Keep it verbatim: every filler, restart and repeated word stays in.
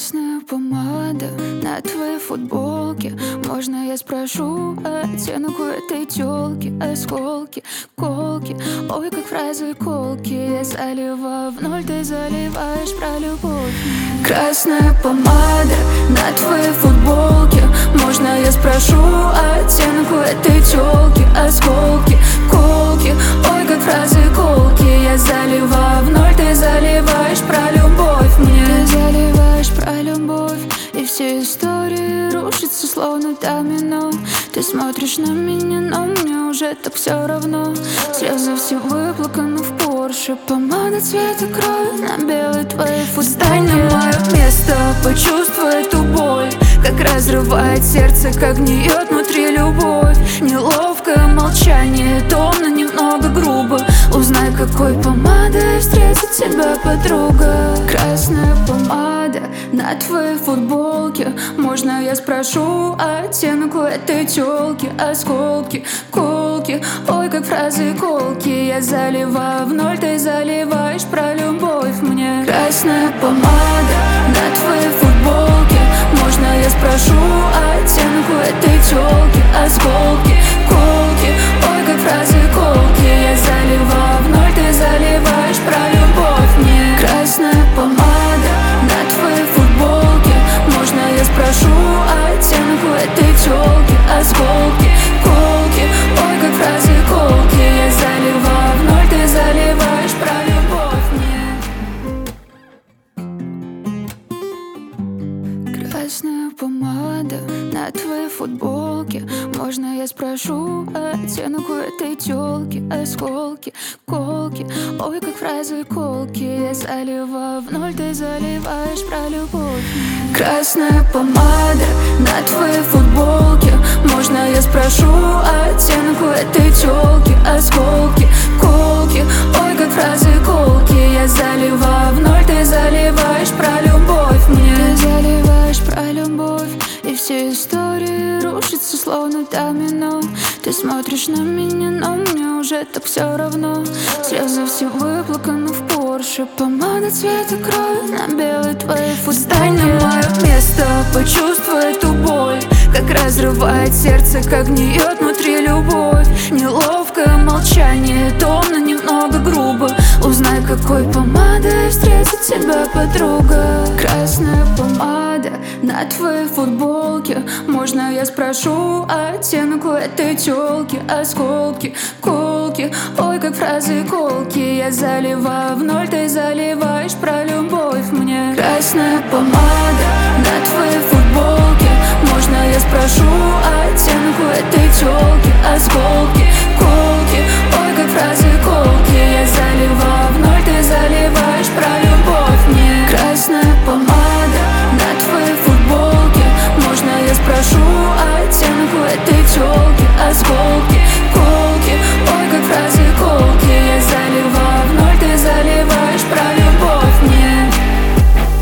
Красная помада на твоей футболке. Можно я спрошу оттенок у этой тёлки? Осколки, колки, ой, как фразы колки. Я заливаю в ноль, ты заливаешь про любовь. Красная помада на твоей футболке. Можно я спрошу оттенок у этой тёлки? Осколки, колки, ой, как фразы колки. Я заливаю в ноль, ты заливаешь про любовь мне. Ты заливаешь про любовь, и все истории рушатся словно домино. Ты смотришь на меня, но мне уже так все равно. Слезы все выплаканы в Порше. Помада цвета крови на белой твоей футболке. Встань на мое место, почувствуй эту боль, как разрывает сердце, как гниет внутри любовь. Неловкое молчание, томно, немного грубо. Узнай, какой помадой встретит тебя подруга. Красная помада на твоей футболке. Можно я спрошу оттенок у этой тёлки? Осколки, колки, ой, как фразы колки. Я заливаю в ноль, ты заливаешь про любовь мне. Красная помада на твоей футболке. Можно я спрошу оттенок у этой тёлки? Осколки, колки, ой, как фразы колки. Я заливаю в ноль, ты заливаешь про любовь мне. Красная помада на твоей футболке. Можно я спрошу оттенок у этой тёлки? Осколки, колки, ой, как фразы колки. Я заливаю в ноль, ты заливаешь про любовь мне. Красная помада на твоей футболке. Можно я спрошу оттенок у этой тёлки? Осколки, колки, ой, как фразы колки. Я заливаю в ноль, ты заливаешь про любовь. Красная помада на твоей футболке. Можно я спрошу оттенок у этой тёлки? Осколки, колки, ой, как фразы колки. Я заливаю в ноль, ты заливаешь про любовь мне. Ты заливаешь про любовь, и все истории рушатся словно домино. Ты смотришь на меня, но мне уже так все равно. Слезы все выплаканы в Порше. Помада цвета крови на белой твоей футболке. Встань на мое место, почувствуй эту боль, как разрывает сердце, как гниет внутри любовь. Неловкое молчание, томно, немного грубо. Узнай, какой помадой встретит тебя подруга. Красная помада на твоей футболке. Можно я спрошу оттенок у этой тёлки? Осколки, колки, ой, как фразы колки. Я заливаю в ноль, ты заливаешь про любовь мне. Красная помада на твоей футболке.